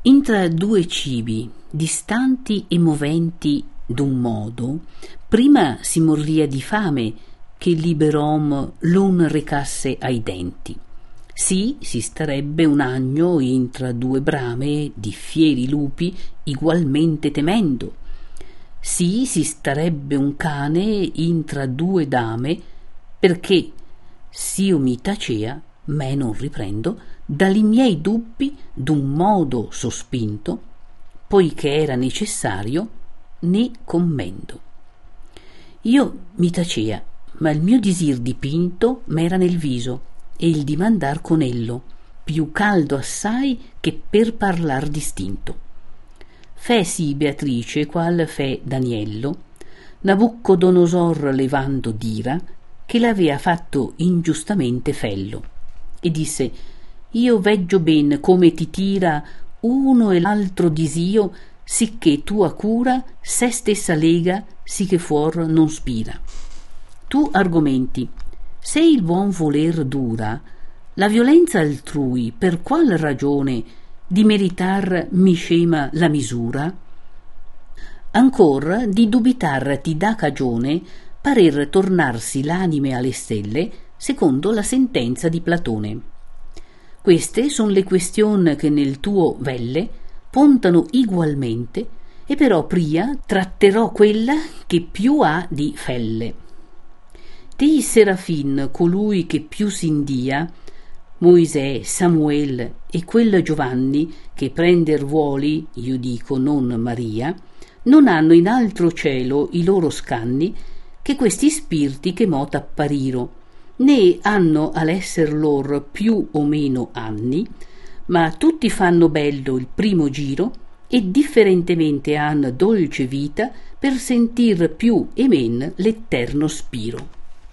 Intra due cibi, distanti e moventi d'un modo, prima si morria di fame che liberom l'on recasse ai denti. Sì, si starebbe un agno intra due brame di fieri lupi igualmente temendo. Sì, si starebbe un cane intra due dame, perché s'io mi tacea, me non riprendo, dali miei dubbi d'un modo sospinto, poiché era necessario, ne commendo. Io mi tacea, ma il mio disir dipinto m'era nel viso, e il dimandar con ello, più caldo assai che per parlar distinto. Fe sì Beatrice, qual fe Daniello, Nabucodonosor levando d'ira, che l'avea fatto ingiustamente fello, e disse: io veggio ben come ti tira uno e l'altro disio, sicché tua cura se stessa lega, sì che fuor non spira. Tu argomenti: se il buon voler dura, la violenza altrui per qual ragione di meritar mi scema la misura? Ancor di dubitar ti dà cagione parer tornarsi l'anime alle stelle secondo la sentenza di Platone. Queste son le question che nel tuo velle pontano igualmente, e però pria tratterò quella che più ha di felle. Dei serafin colui che più s'india, Moisè, Samuel e quel Giovanni che prender vuoli, io dico non Maria, non hanno in altro cielo i loro scanni che questi spiriti che mo t'appariro, né hanno all'esser lor più o meno anni, ma tutti fanno bello il primo giro e differentemente han dolce vita per sentir più e men l'eterno spiro.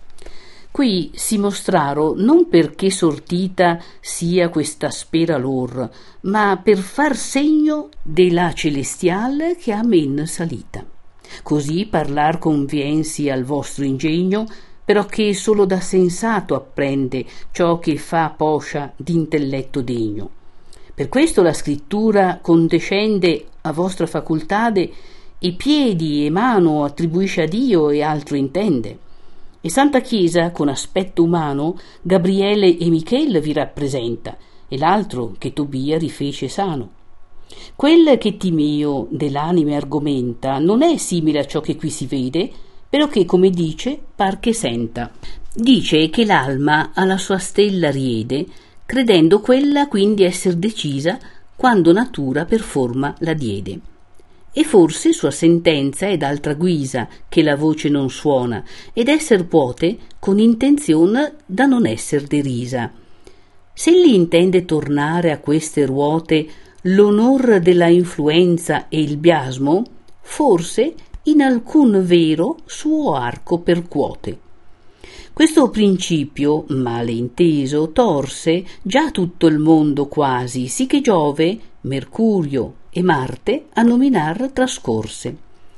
Qui si mostraro non perché sortita sia questa spera lor, ma per far segno de la celestial che ha men salita. Così parlar conviensi al vostro ingegno, però che solo da sensato apprende ciò che fa poscia d'intelletto degno. Per questo la scrittura condescende a vostra facultade, e piedi e mano attribuisce a Dio e altro intende. E Santa Chiesa, con aspetto umano, Gabriele e Michel vi rappresenta, e l'altro che Tobia rifece sano. Quel che Timeo dell'anime argomenta non è simile a ciò che qui si vede, però che, come dice, par che senta. Dice che l'alma alla sua stella riede, credendo quella quindi esser decisa quando natura per forma la diede. E forse sua sentenza è d'altra guisa che la voce non suona, ed esser puote con intenzione da non esser derisa. Se egli intende tornare a queste ruote l'onor della influenza e il biasmo, forse in alcun vero suo arco percuote. Questo principio, male inteso, torse già tutto il mondo quasi, sì che Giove, Mercurio e Marte a nominar trascorse.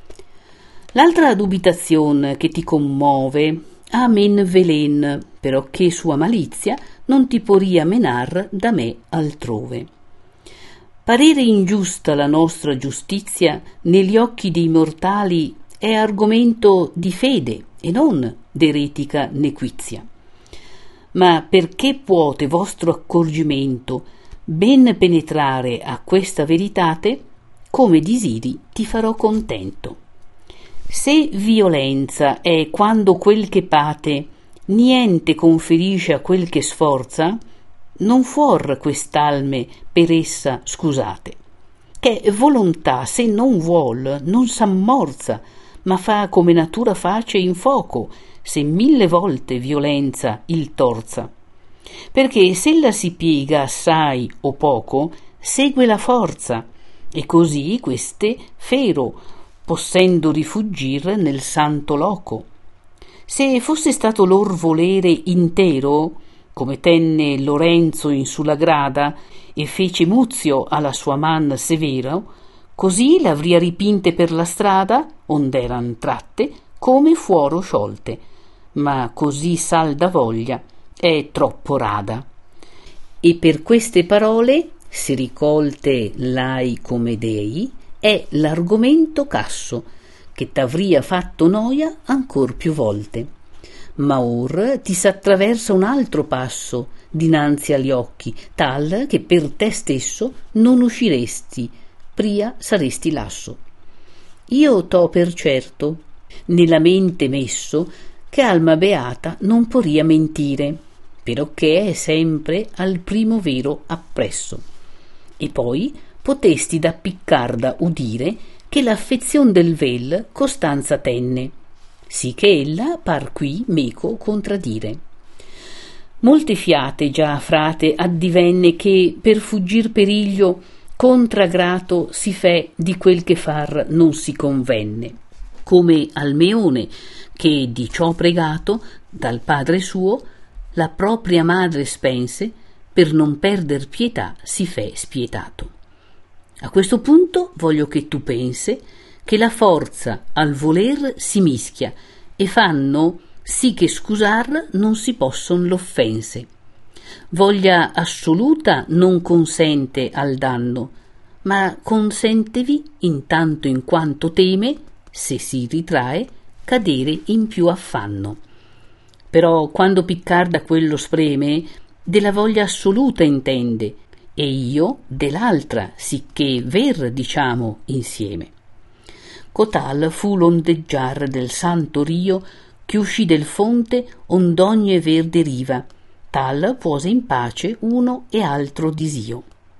L'altra dubitazione che ti commuove ha men velen, però che sua malizia non ti poria menar da me altrove. Parere ingiusta la nostra giustizia negli occhi dei mortali è argomento di fede e non d'eretica nequizia. Ma perché puote vostro accorgimento ben penetrare a questa veritate, come disiri ti farò contento. Se violenza è quando quel che pate niente conferisce a quel che sforza, non fuor quest'alme per essa scusate. Che volontà se non vuol non s'ammorza, ma fa come natura face in foco, se 1000 volte violenza il torza. Perché se ella si piega assai o poco, segue la forza, e così queste fero, possendo rifuggir nel santo loco. Se fosse stato lor volere intero, come tenne Lorenzo in sulla grada, e fece Muzio alla sua man severo, così l'avria ripinte per la strada, ond'eran tratte, come fuoro sciolte, ma così salda voglia è troppo rada. E per queste parole se ricolte l'hai come dei, è l'argomento casso, che t'avria fatto noia ancor più volte. Ma or ti s'attraversa un altro passo dinanzi agli occhi, tal che per te stesso non usciresti, pria saresti lasso. Io t'ho per certo nella mente messo che alma beata non poria mentire, perocché è sempre al primo vero appresso. E poi potesti da Piccarda udire che l'affezion del vel costanza tenne, sì che ella par qui meco contradire. Molte fiate già, frate, addivenne che per fuggir periglio contra grato si fe di quel che far non si convenne, come Almeone che di ciò pregato dal padre suo la propria madre spense, per non perder pietà si fe spietato. A questo punto voglio che tu pense che la forza al voler si mischia e fanno sì che scusar non si posson l'offense. Voglia assoluta non consente al danno, ma consentevi intanto in quanto teme, se si ritrae, cadere in più affanno. Però quando Piccarda quello spreme, della voglia assoluta intende, e io dell'altra, sicché ver diciamo insieme. Cotal fu l'ondeggiar del santo rio che uscì del fonte ond'ogne verde riva, tal puose in pace uno e altro disio.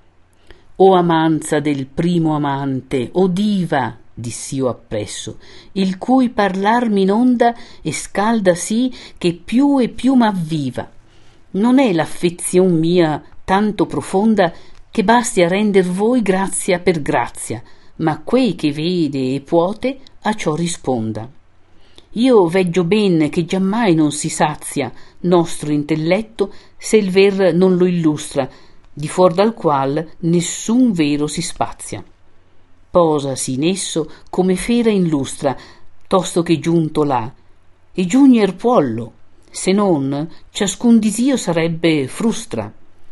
O amanza del primo amante, o diva, diss'io appresso, il cui parlar m'inonda e scalda sì che più e più m'avviva. Non è l'affezion mia tanto profonda che basti a render voi grazia per grazia, ma quei che vede e puote a ciò risponda. Io veggio ben che giammai non si sazia nostro intelletto se il ver non lo illustra, di fuor dal qual nessun vero si spazia. Posasi in esso come fera in lustra, tosto che giunto là, e giugner puollo, se non ciascun disio sarebbe frustra.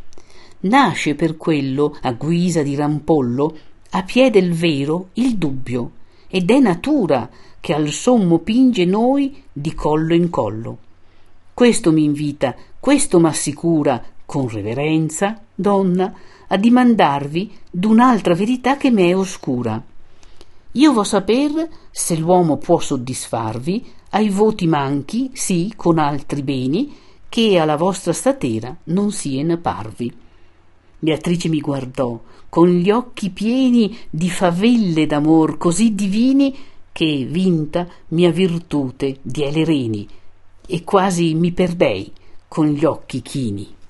Nasce per quello, a guisa di rampollo, a piè del vero il dubbio, ed è natura che al sommo pinge noi di collo in collo. Questo m'invita, questo m'assicura, con reverenza, donna, a dimandarvi d'un'altra verità che m'è oscura. Io vo saper se l'uomo può soddisfarvi ai voti manchi, sì, con altri beni, che alla vostra statera non sien parvi. Beatrice mi guardò con gli occhi pieni di favelle d'amor così divini che, vinta mia virtute, diè le reni, e quasi mi perdei con gli occhi chini.